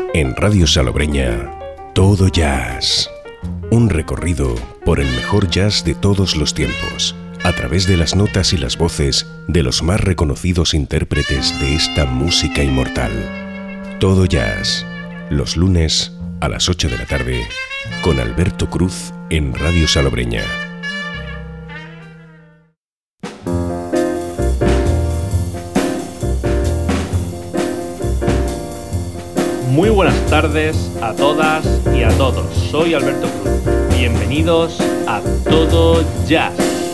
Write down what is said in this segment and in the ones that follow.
En Radio Salobreña, Todo Jazz. Un recorrido por el mejor jazz de todos los tiempos, a través de las notas y las voces de los más reconocidos intérpretes de esta música inmortal. Todo Jazz, los lunes a las 8 de la tarde, con Alberto Cruz en Radio Salobreña. Muy buenas tardes a todas y a todos. Soy Alberto Cruz. Bienvenidos a Todo Jazz.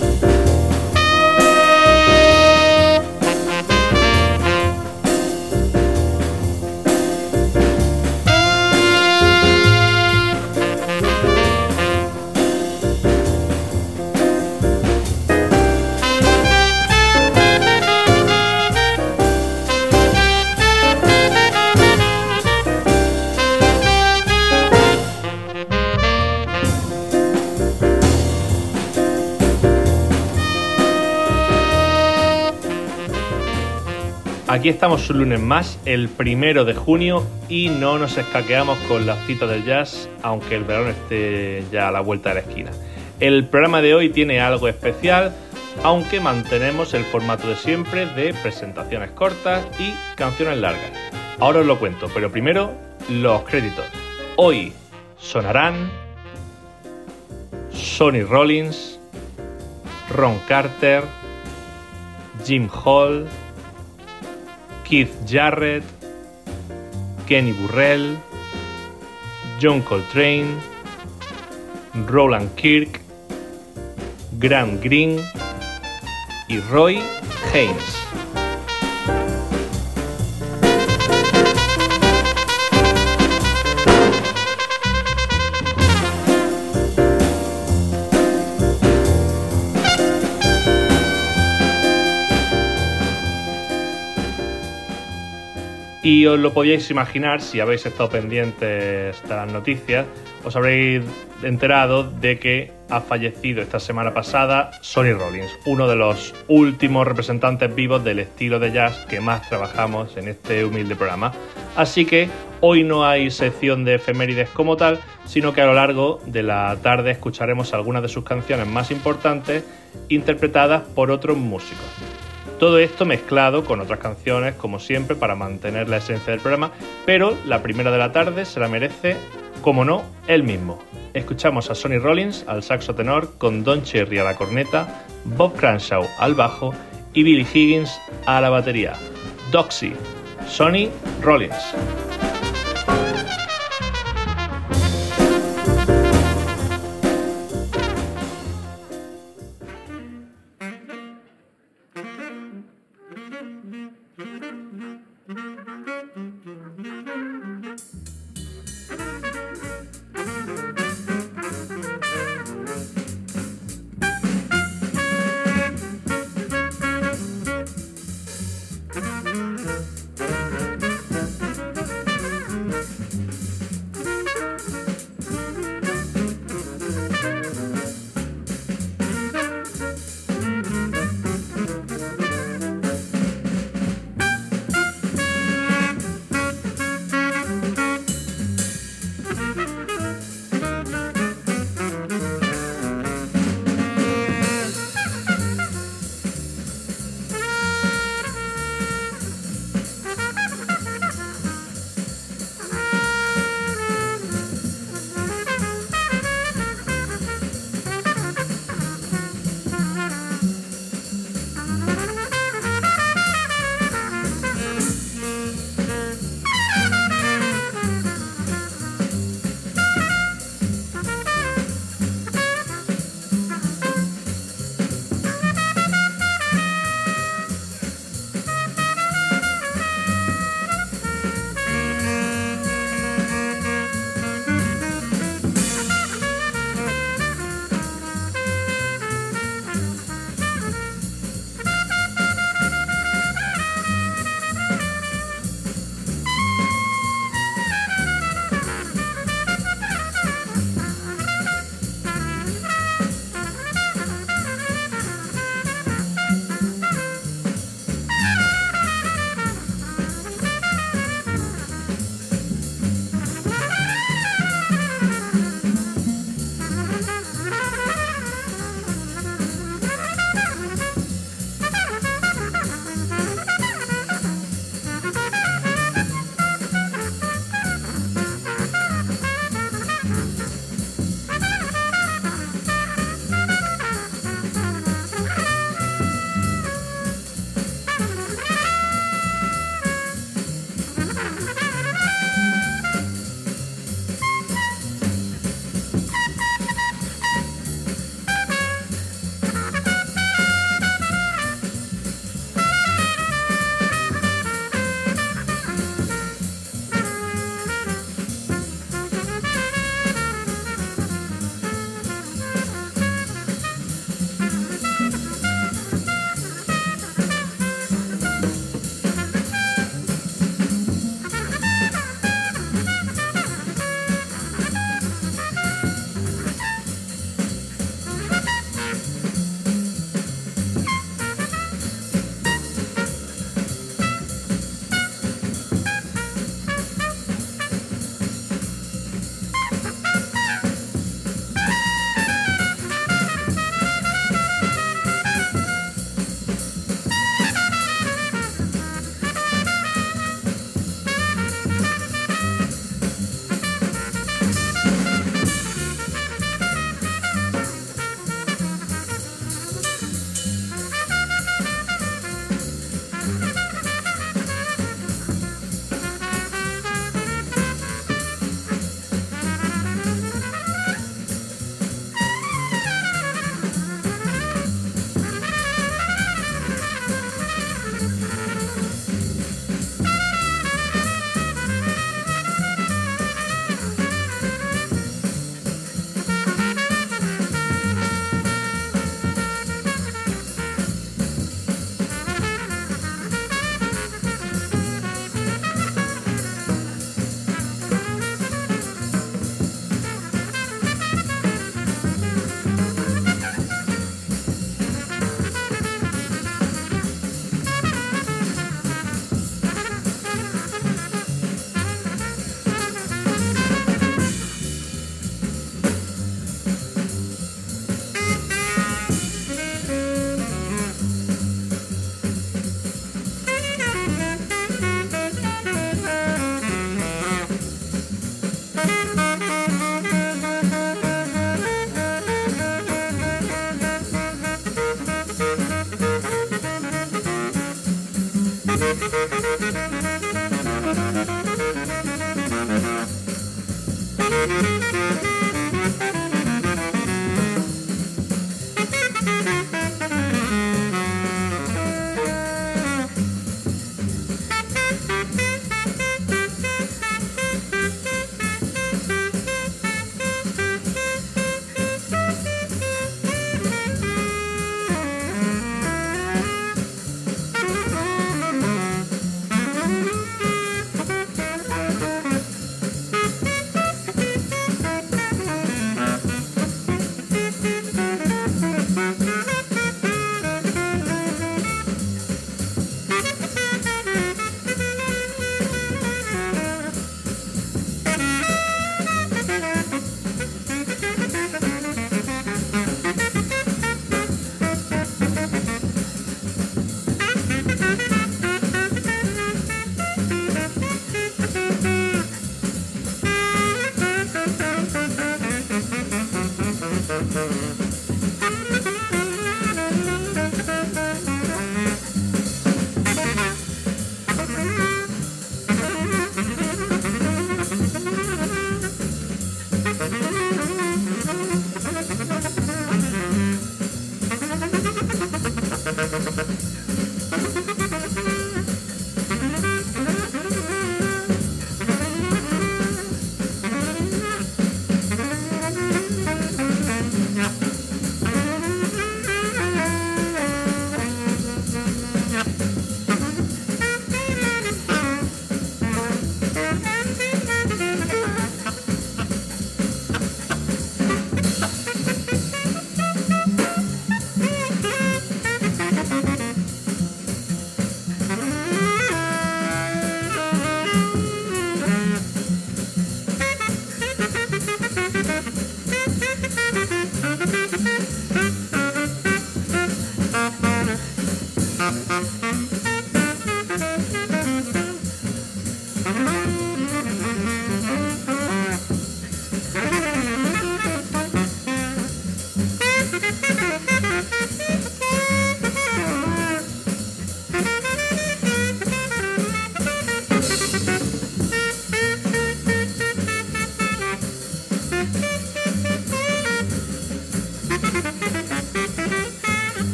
Aquí estamos un lunes más, el 1 de junio, y no nos escaqueamos con la cita del jazz, aunque el verano esté ya a la vuelta de la esquina. El programa de hoy tiene algo especial, aunque mantenemos el formato de siempre de presentaciones cortas y canciones largas. Ahora os lo cuento, pero primero los créditos. Hoy sonarán Sonny Rollins, Ron Carter, Jim Hall, Keith Jarrett, Kenny Burrell, John Coltrane, Roland Kirk, Grant Green y Roy Haynes. Y os lo podíais imaginar, si habéis estado pendientes de las noticias, os habréis enterado de que ha fallecido esta semana pasada Sonny Rollins, uno de los últimos representantes vivos del estilo de jazz que más trabajamos en este humilde programa. Así que hoy no hay sección de efemérides como tal, sino que a lo largo de la tarde escucharemos algunas de sus canciones más importantes interpretadas por otros músicos. Todo esto mezclado con otras canciones, como siempre, para mantener la esencia del programa, pero la primera de la tarde se la merece, como no, él mismo. Escuchamos a Sonny Rollins al saxo tenor, con Don Cherry a la corneta, Bob Cranshaw al bajo y Billy Higgins a la batería. Doxy, Sonny Rollins.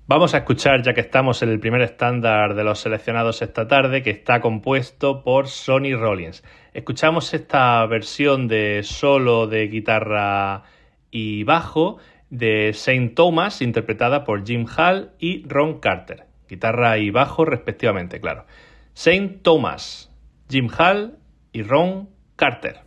Vamos a escuchar, ya que estamos en el primer estándar de los seleccionados esta tarde, que está compuesto por Sonny Rollins. Escuchamos esta versión de solo de guitarra y bajo de Saint Thomas, interpretada por Jim Hall y Ron Carter. Guitarra y bajo respectivamente, claro. Saint Thomas, Jim Hall y Ron Carter.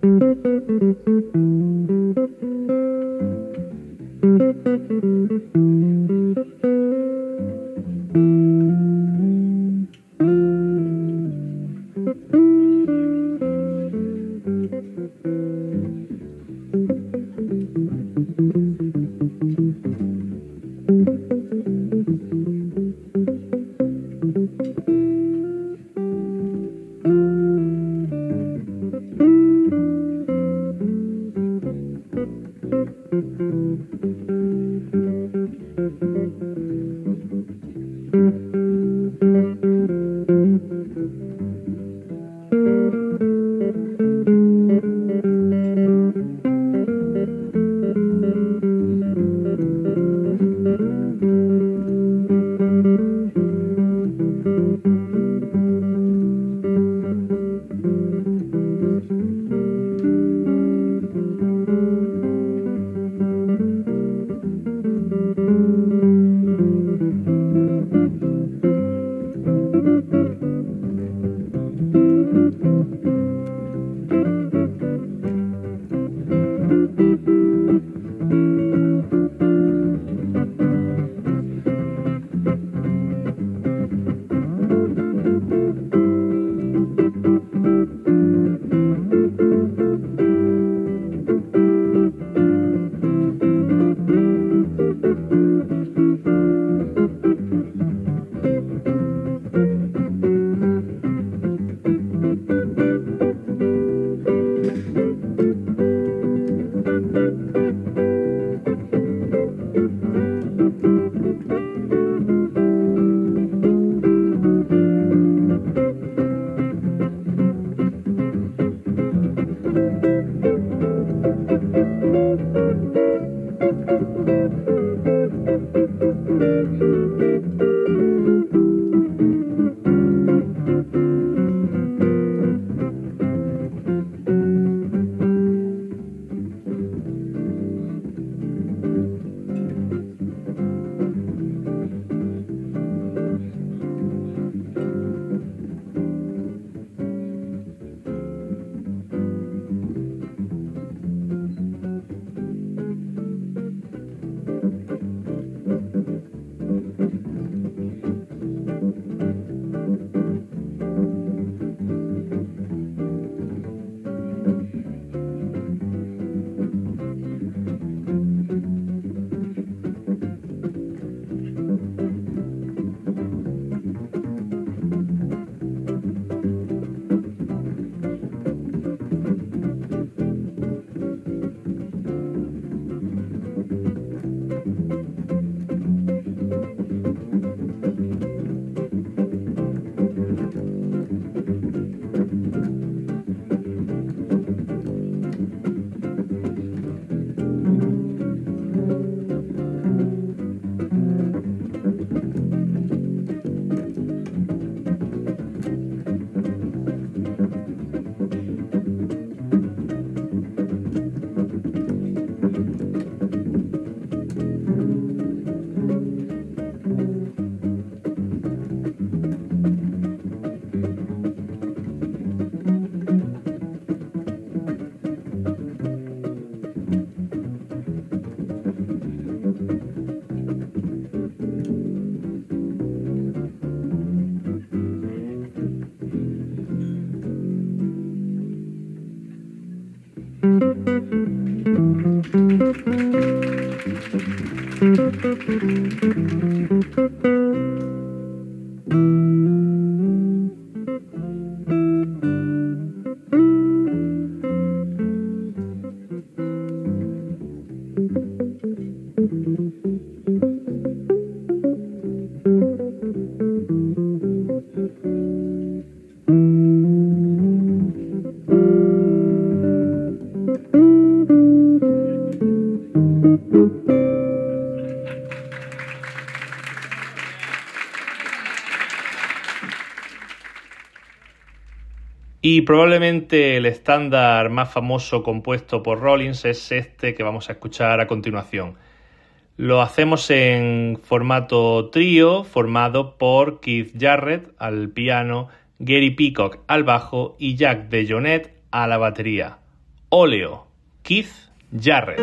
Y probablemente el estándar más famoso compuesto por Rollins es este que vamos a escuchar a continuación. Lo hacemos en formato trío, formado por Keith Jarrett al piano, Gary Peacock al bajo y Jack DeJohnette a la batería. Óleo, Keith Jarrett.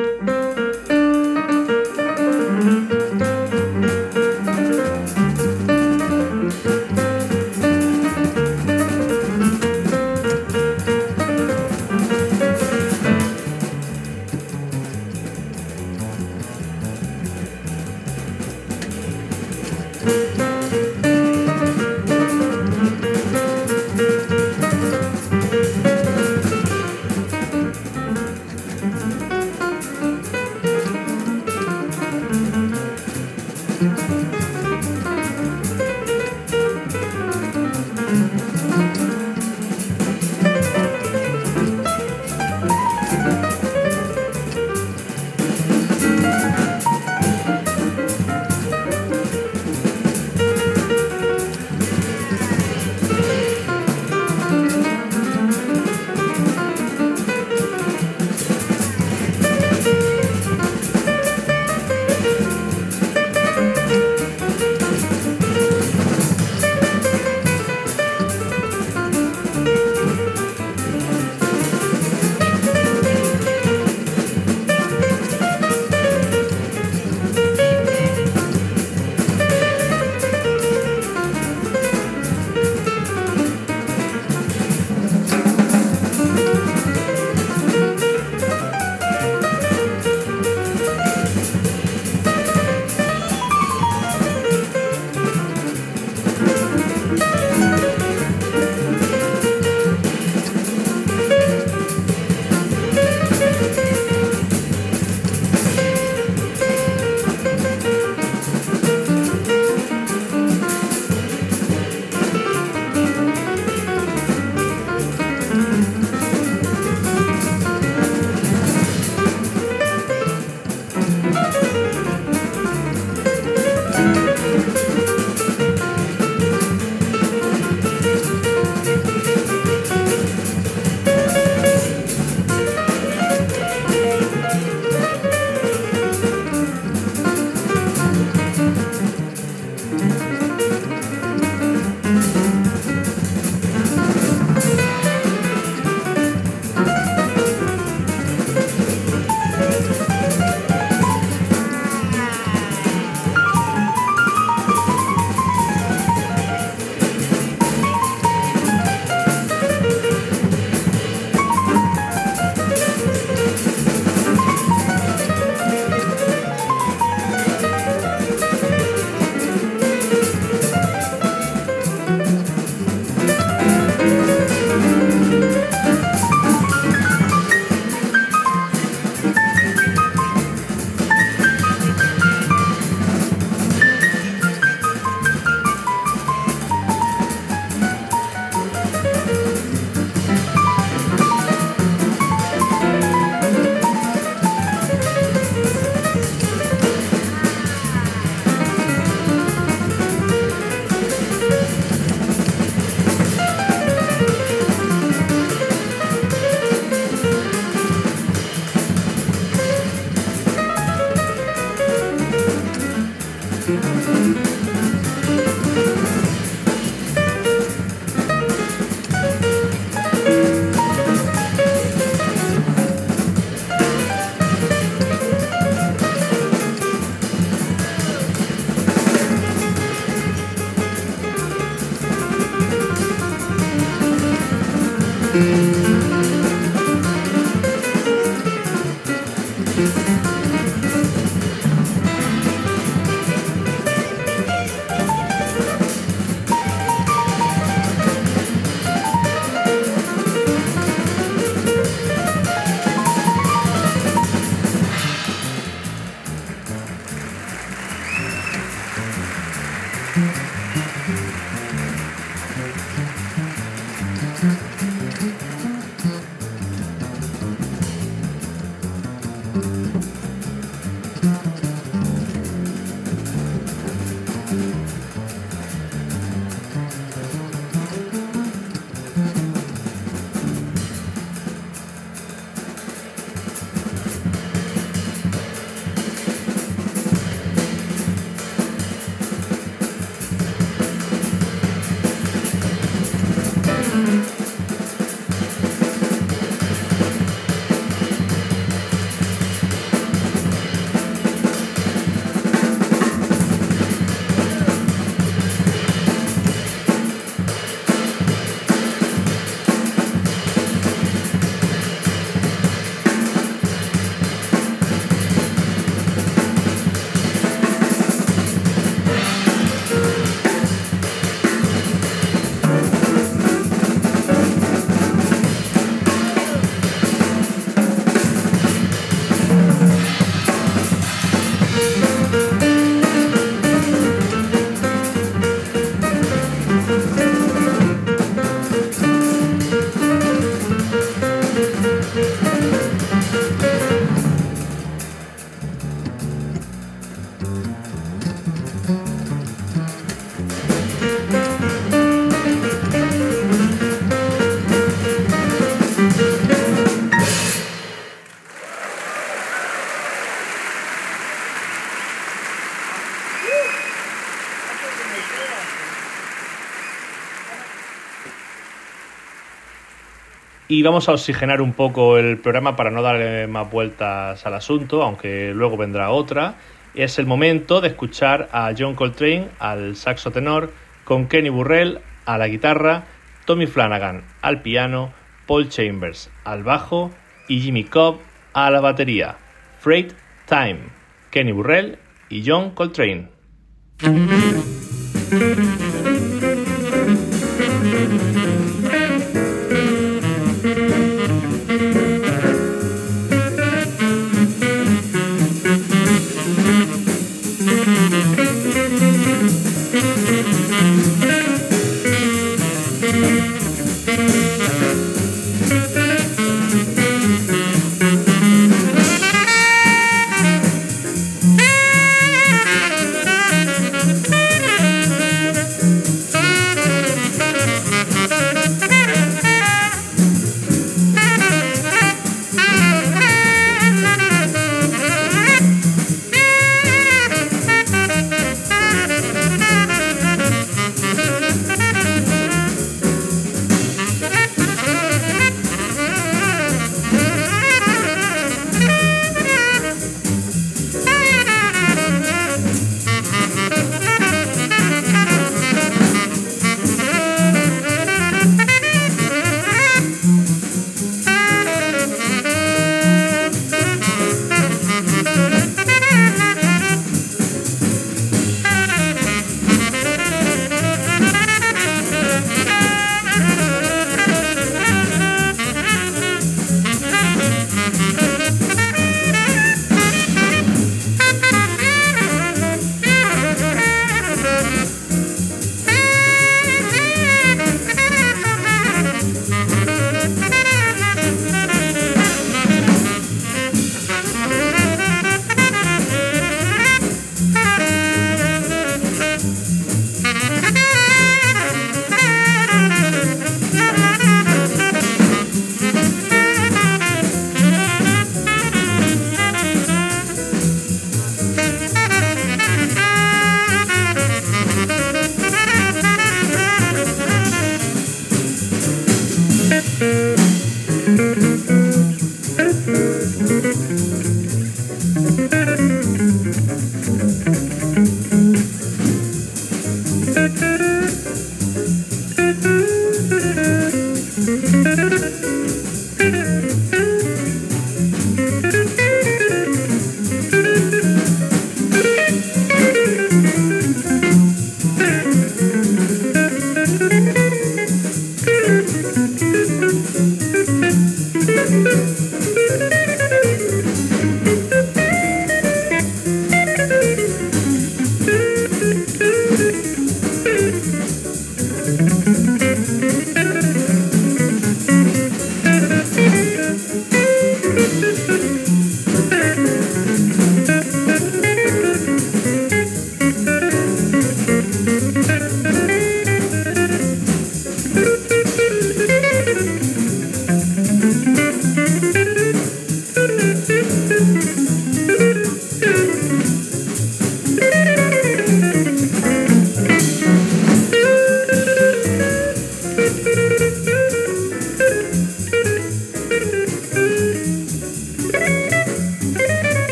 Y vamos a oxigenar un poco el programa para no darle más vueltas al asunto, aunque luego vendrá otra. Es el momento de escuchar a John Coltrane al saxo tenor, con Kenny Burrell a la guitarra, Tommy Flanagan al piano, Paul Chambers al bajo y Jimmy Cobb a la batería. Freight Time, Kenny Burrell y John Coltrane.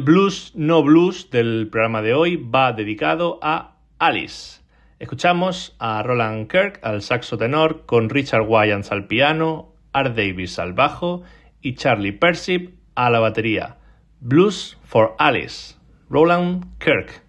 Blues No Blues del programa de hoy va dedicado a Alice. Escuchamos a Roland Kirk al saxo tenor con Richard Wyans al piano, Art Davis al bajo y Charlie Persip a la batería. Blues for Alice, Roland Kirk.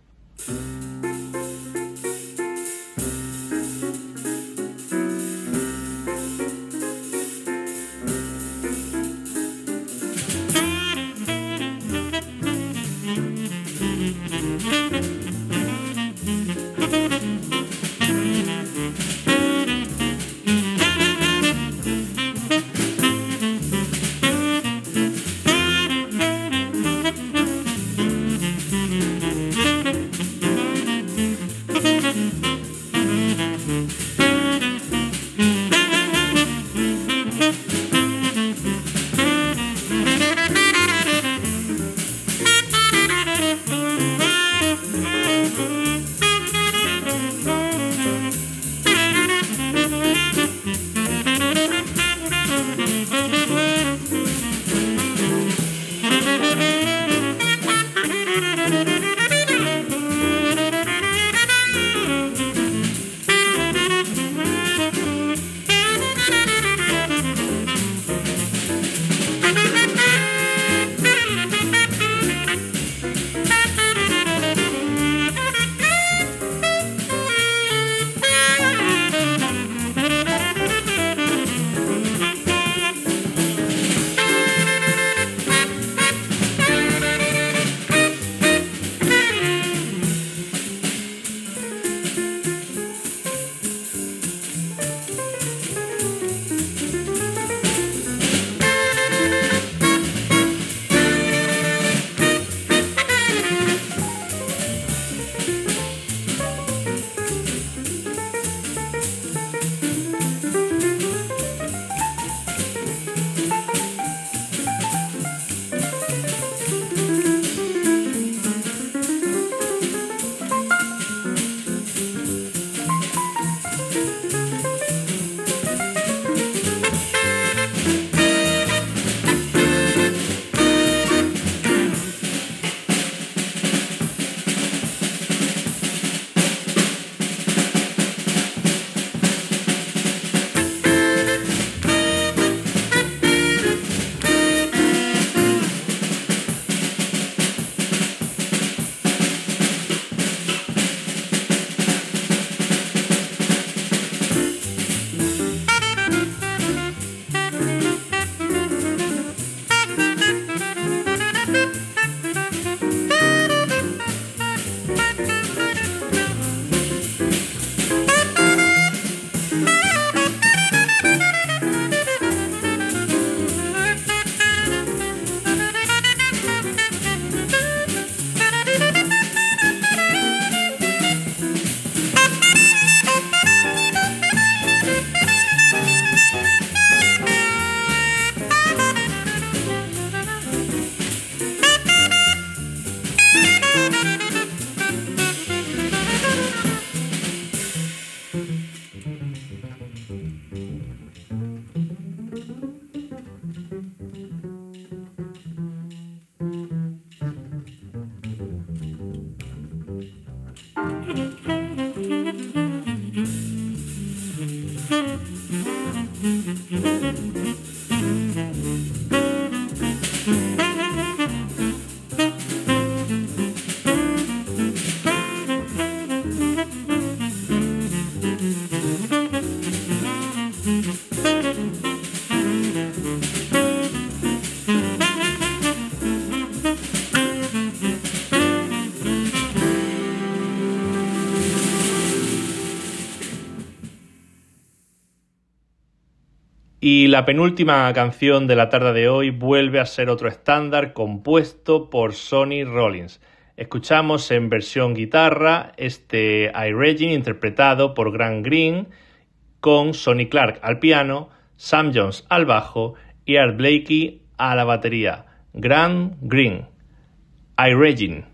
Y la penúltima canción de la tarde de hoy vuelve a ser otro estándar compuesto por Sonny Rollins. Escuchamos en versión guitarra este I Regine interpretado por Grant Green con Sonny Clark al piano, Sam Jones al bajo y Art Blakey a la batería. Grant Green, I Regine.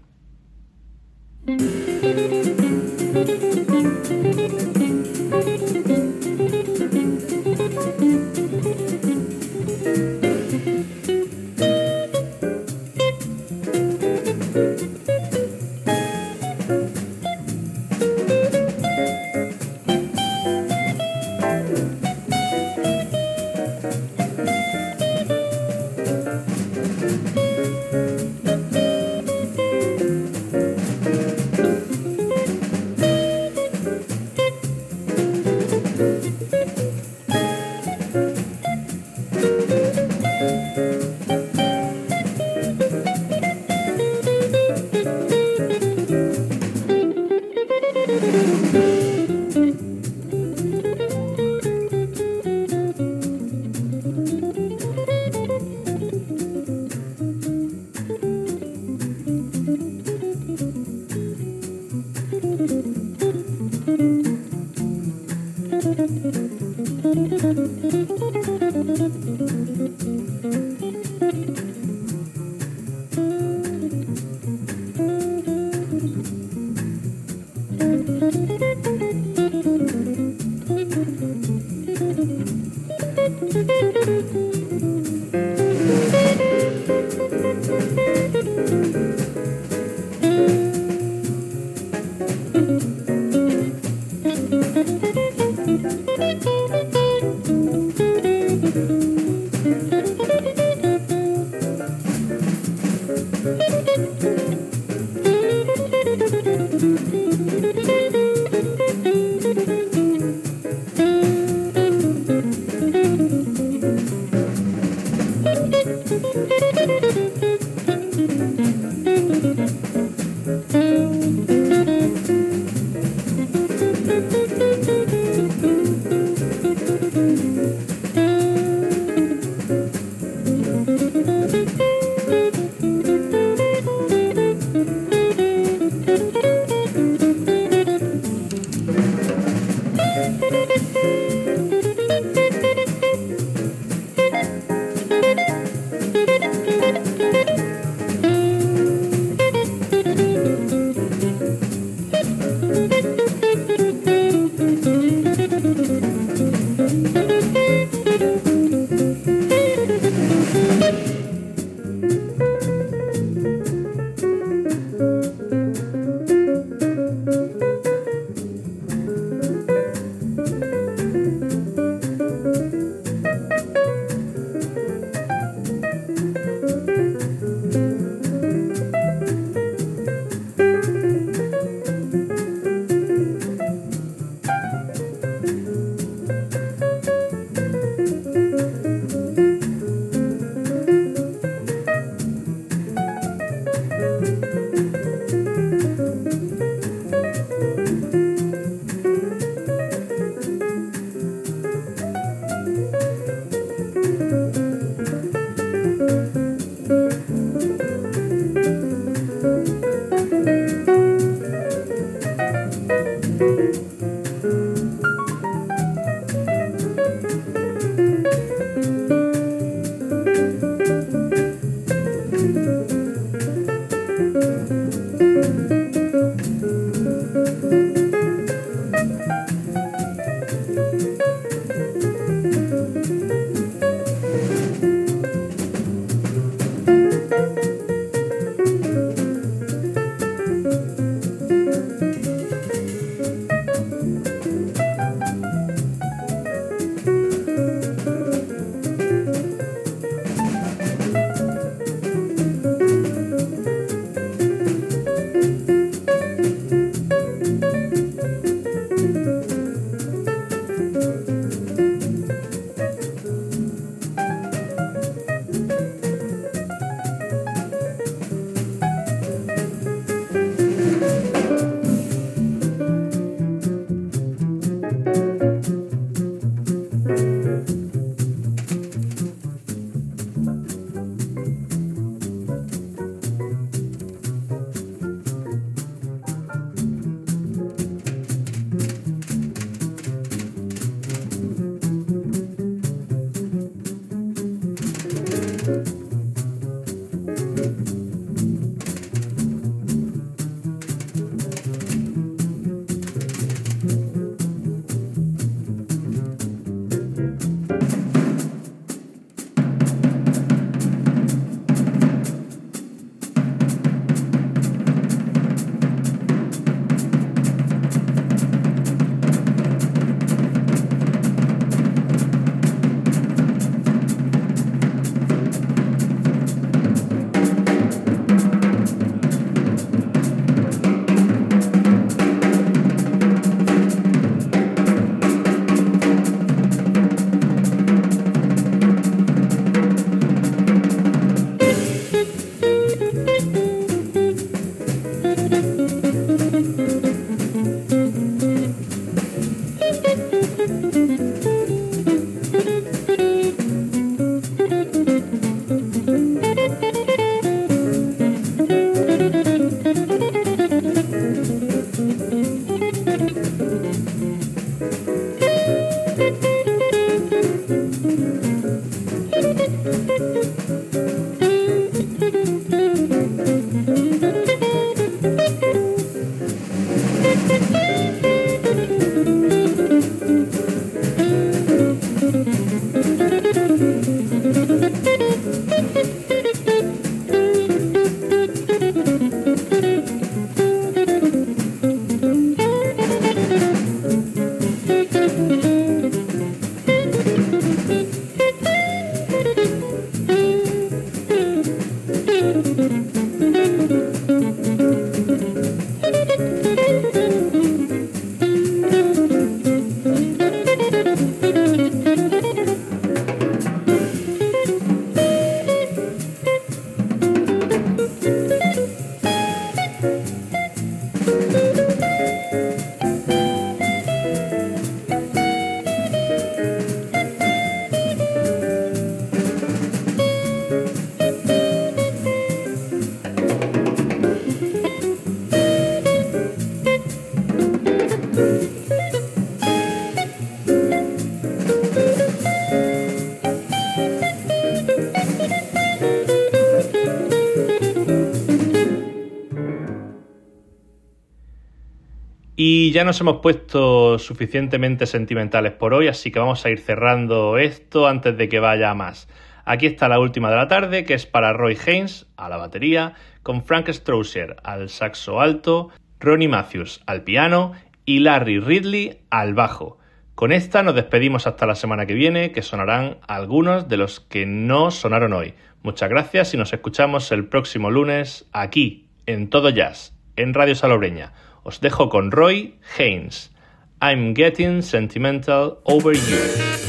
Y ya nos hemos puesto suficientemente sentimentales por hoy, así que vamos a ir cerrando esto antes de que vaya a más. Aquí está la última de la tarde, que es para Roy Haynes a la batería, con Frank Strousser al saxo alto, Ronnie Matthews al piano y Larry Ridley al bajo. Con esta nos despedimos hasta la semana que viene, que sonarán algunos de los que no sonaron hoy. Muchas gracias y nos escuchamos el próximo lunes aquí, en Todo Jazz, en Radio Salobreña. Os dejo con Roy Haynes. I'm Getting Sentimental Over You.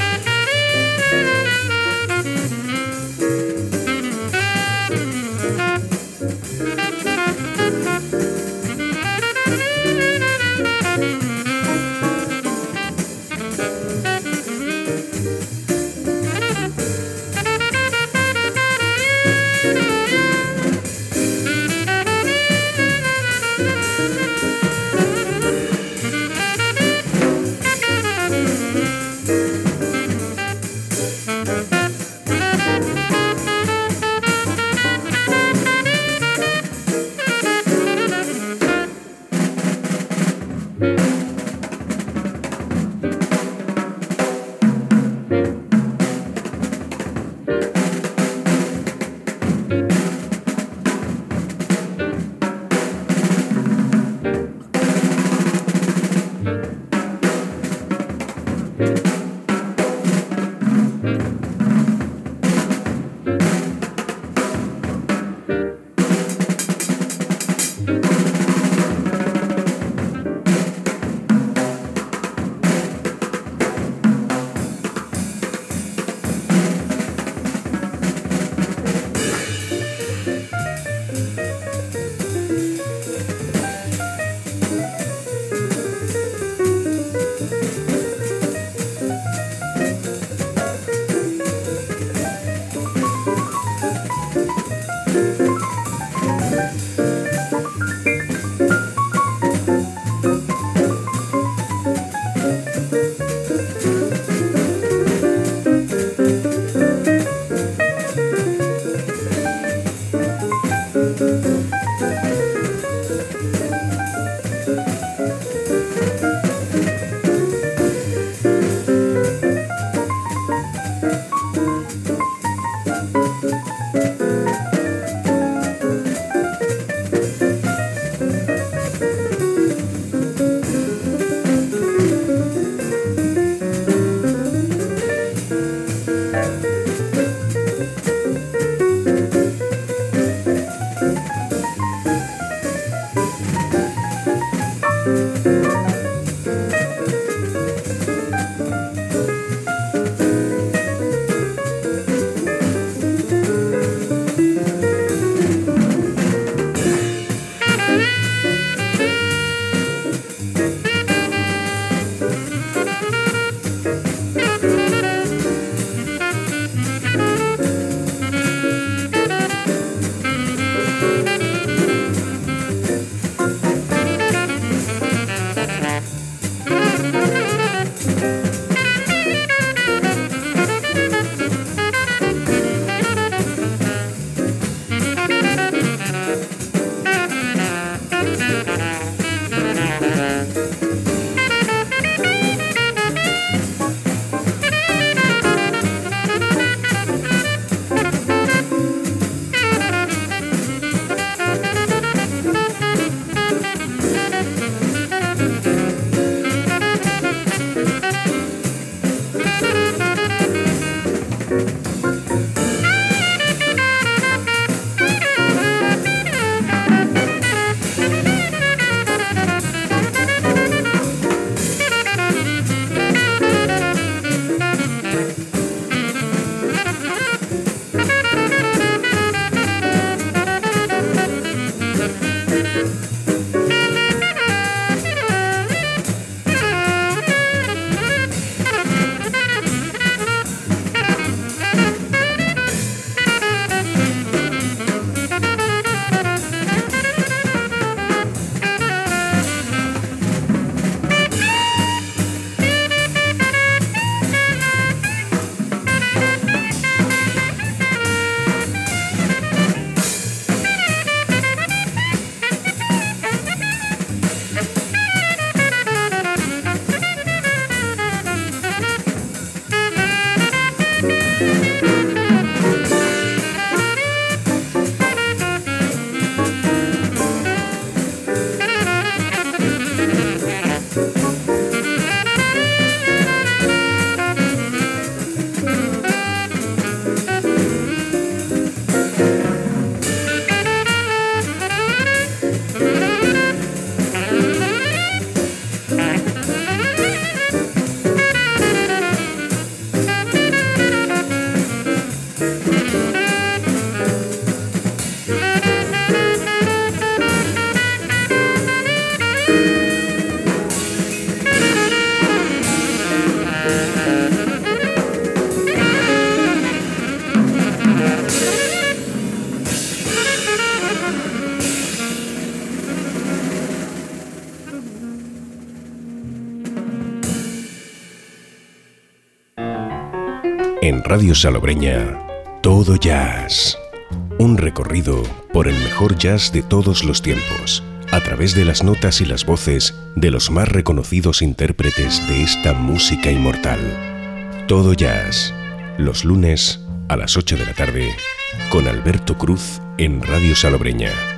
En Radio Salobreña, Todo Jazz. Un recorrido por el mejor jazz de todos los tiempos, a través de las notas y las voces de los más reconocidos intérpretes de esta música inmortal. Todo Jazz, los lunes a las 8 de la tarde, con Alberto Cruz en Radio Salobreña.